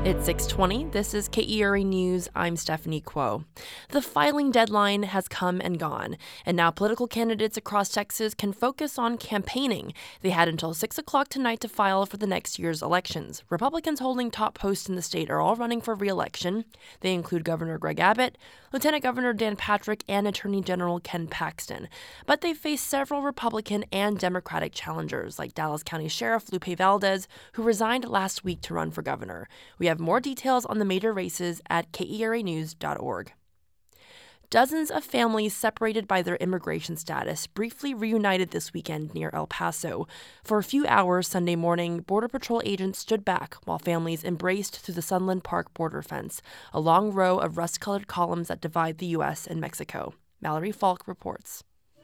It's 6:20. This is KERA News. I'm Stephanie Kuo. The filing deadline has come and gone, and now political candidates across Texas can focus on campaigning. They had until 6 o'clock tonight to file for the next year's elections. Republicans holding top posts in the state are all running for re-election. They include Governor Greg Abbott, Lieutenant Governor Dan Patrick, and Attorney General Ken Paxton. But they face several Republican and Democratic challengers, like Dallas County Sheriff Lupe Valdez, who resigned last week to run for governor. We have more details on the major races at KERAnews.org. Dozens of families separated by their immigration status briefly reunited this weekend near El Paso. For a few hours Sunday morning, Border Patrol agents stood back while families embraced through the Sunland Park border fence, a long row of rust-colored columns that divide the U.S. and Mexico. Mallory Falk reports.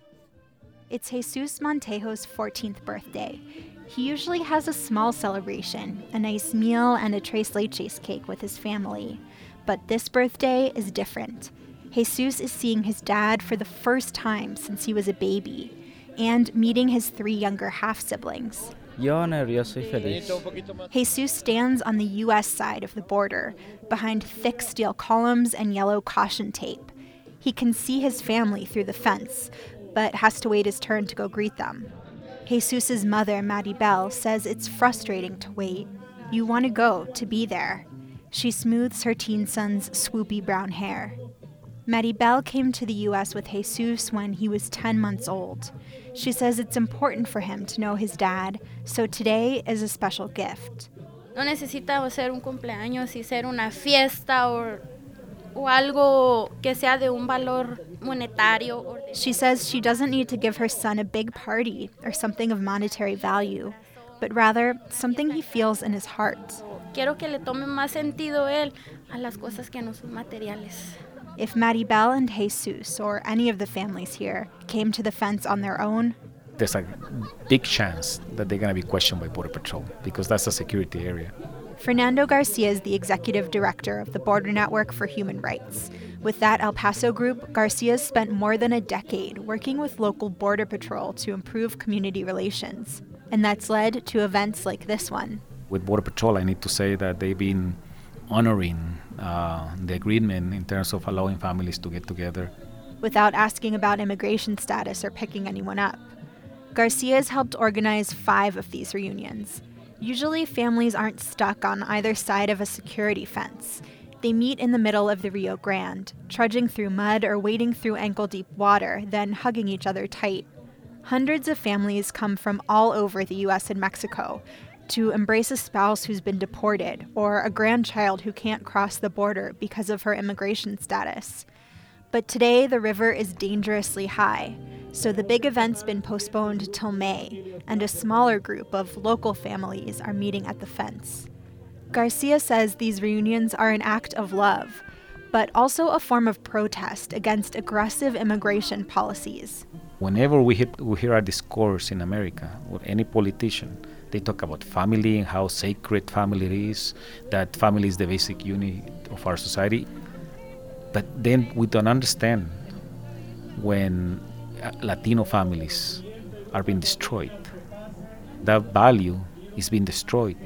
It's Jesus Montejo's 14th birthday. He usually has a small celebration, a nice meal and a tres leches cake with his family. But this birthday is different. Jesus is seeing his dad for the first time since he was a baby and meeting his 3 younger half-siblings. Yo nervioso y feliz. Jesus stands on the U.S. side of the border, behind thick steel columns and yellow caution tape. He can see his family through the fence, but has to wait his turn to go greet them. Jesus' mother, Maribel, says it's frustrating to wait. You want to go, to be there. She smooths her teen son's swoopy brown hair. Maribel came to the U.S. with Jesus when he was 10 months old. She says it's important for him to know his dad, so today is a special gift. No necesita ser un cumpleaños y ser una fiesta o algo que sea de un valor monetario. She says she doesn't need to give her son a big party or something of monetary value, but rather something he feels in his heart. Quiero que le tome más sentido él a las cosas que no son materiales. If Maribel and Jesus, or any of the families here, came to the fence on their own, there's a big chance that they're going to be questioned by Border Patrol because that's a security area. Fernando Garcia is the executive director of the Border Network for Human Rights. With that El Paso group, Garcia spent more than a decade working with local Border Patrol to improve community relations. And that's led to events like this one. With Border Patrol, I need to say that they've been honoring the agreement in terms of allowing families to get together. Without asking about immigration status or picking anyone up. Garcia has helped organize 5 of these reunions. Usually, families aren't stuck on either side of a security fence. They meet in the middle of the Rio Grande, trudging through mud or wading through ankle-deep water, then hugging each other tight. Hundreds of families come from all over the U.S. and Mexico to embrace a spouse who's been deported or a grandchild who can't cross the border because of her immigration status. But today, the river is dangerously high, so the big event's been postponed till May, and a smaller group of local families are meeting at the fence. Garcia says these reunions are an act of love, but also a form of protest against aggressive immigration policies. Whenever we hear a discourse in America, or any politician, they talk about family and how sacred family is, that family is the basic unit of our society. But then we don't understand when Latino families are being destroyed. That value is being destroyed.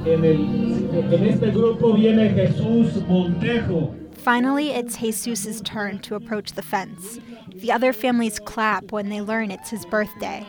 Finally, it's Jesus' turn to approach the fence. The other families clap when they learn it's his birthday.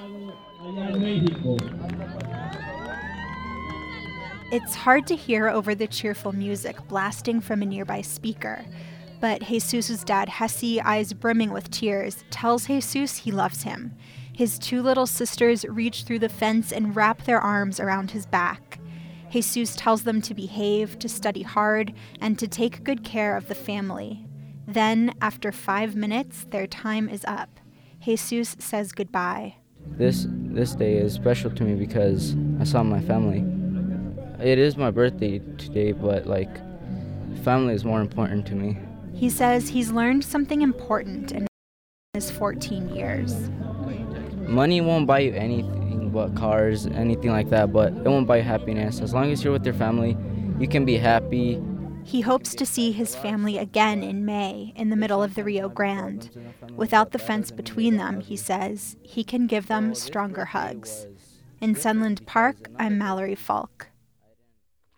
It's hard to hear over the cheerful music blasting from a nearby speaker. But Jesus' dad, Hesse, eyes brimming with tears, tells Jesus he loves him. His 2 little sisters reach through the fence and wrap their arms around his back. Jesus tells them to behave, to study hard, and to take good care of the family. Then, after 5 minutes, their time is up. Jesus says goodbye. This day is special to me because I saw my family. It is my birthday today, but family is more important to me. He says he's learned something important in his 14 years. Money won't buy you anything but cars, anything like that, but it won't buy you happiness. As long as you're with your family, you can be happy. He hopes to see his family again in May, in the middle of the Rio Grande. Without the fence between them, he says, he can give them stronger hugs. In Sunland Park, I'm Mallory Falk.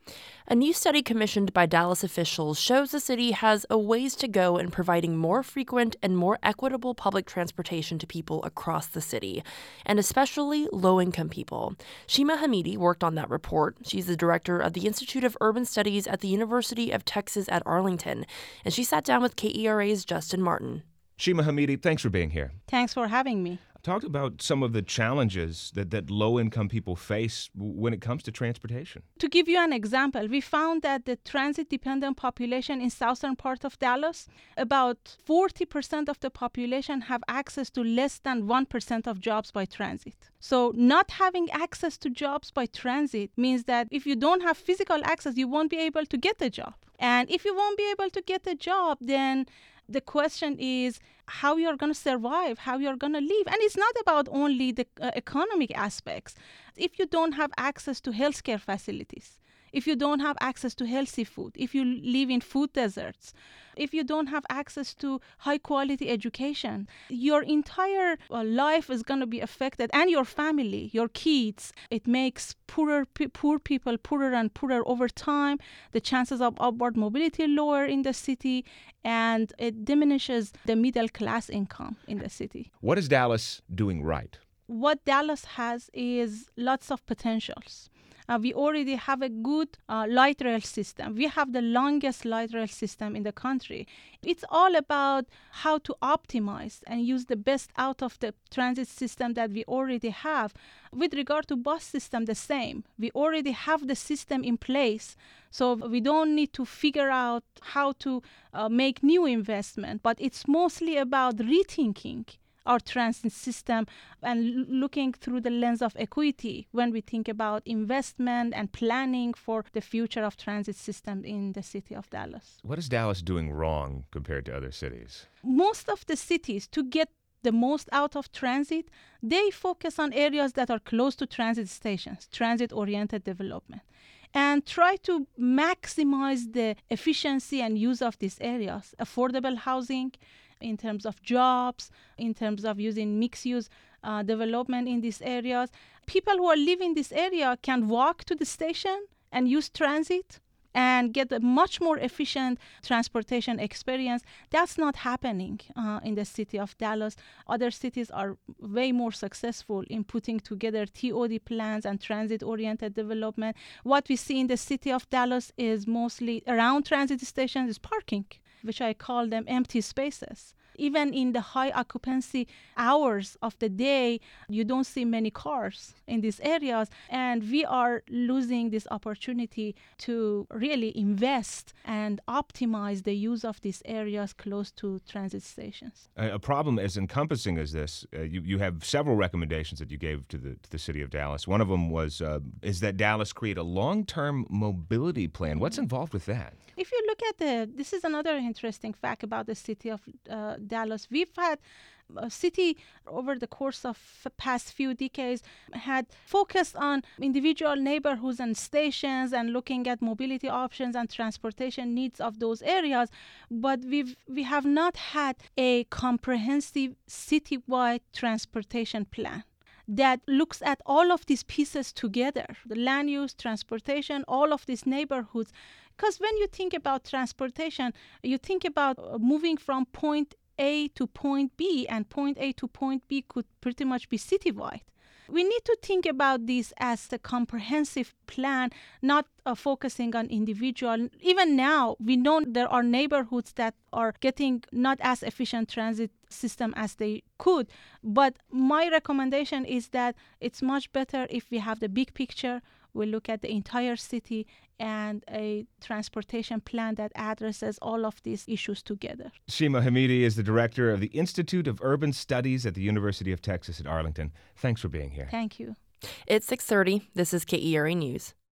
A new study commissioned by Dallas officials shows the city has a ways to go in providing more frequent and more equitable public transportation to people across the city, and especially low-income people. Shima Hamidi worked on that report. She's the director of the Institute of Urban Studies at the University of Texas at Arlington, and she sat down with KERA's Justin Martin. Shima Hamidi, thanks for being here. Thanks for having me. Talk about some of the challenges that low-income people face when it comes to transportation. To give you an example, we found that the transit-dependent population in southern part of Dallas, about 40% of the population have access to less than 1% of jobs by transit. So not having access to jobs by transit means that if you don't have physical access, you won't be able to get a job. And if you won't be able to get a job, then the question is how you're going to survive, how you're going to live. And it's not about only the economic aspects. If you don't have access to healthcare facilities, if you don't have access to healthy food, if you live in food deserts, if you don't have access to high quality education, your entire life is going to be affected, and your family, your kids. It makes poor people poorer and poorer over time. The chances of upward mobility lower in the city, and it diminishes the middle class income in the city. What is Dallas doing right? What Dallas has is lots of potentials. We already have a good light rail system. We have the longest light rail system in the country. It's all about how to optimize and use the best out of the transit system that we already have. With regard to bus system, the same. We already have the system in place, so we don't need to figure out how to make new investment, but it's mostly about rethinking our transit system and looking through the lens of equity when we think about investment and planning for the future of transit system in the city of Dallas. What is Dallas doing wrong compared to other cities? Most of the cities, to get the most out of transit, they focus on areas that are close to transit stations, transit-oriented development, and try to maximize the efficiency and use of these areas. Affordable housing, in terms of jobs, in terms of using mixed-use development in these areas. People who are living in this area can walk to the station and use transit and get a much more efficient transportation experience. That's not happening in the city of Dallas. Other cities are way more successful in putting together TOD plans and transit-oriented development. What we see in the city of Dallas is mostly around transit stations is parking, which I call them empty spaces. Even in the high occupancy hours of the day, you don't see many cars in these areas. And we are losing this opportunity to really invest and optimize the use of these areas close to transit stations. A problem as encompassing as this, you have several recommendations that you gave to the city of Dallas. One of them was is that Dallas create a long-term mobility plan. What's involved with that? If you look at this is another interesting fact about the city of Dallas. We've had a city over the course of past few decades had focused on individual neighborhoods and stations and looking at mobility options and transportation needs of those areas, but we have not had a comprehensive citywide transportation plan that looks at all of these pieces together, the land use, transportation, all of these neighborhoods. Because when you think about transportation, you think about moving from point A to point B, and point A to point B could pretty much be citywide. We need to think about this as a comprehensive plan, not focusing on individual. Even now, we know there are neighborhoods that are getting not as efficient transit system as they could. But my recommendation is that it's much better if we have the big picture. We look at the entire city and a transportation plan that addresses all of these issues together. Shima Hamidi is the director of the Institute of Urban Studies at the University of Texas at Arlington. Thanks for being here. Thank you. It's 6:30. This is KERA News.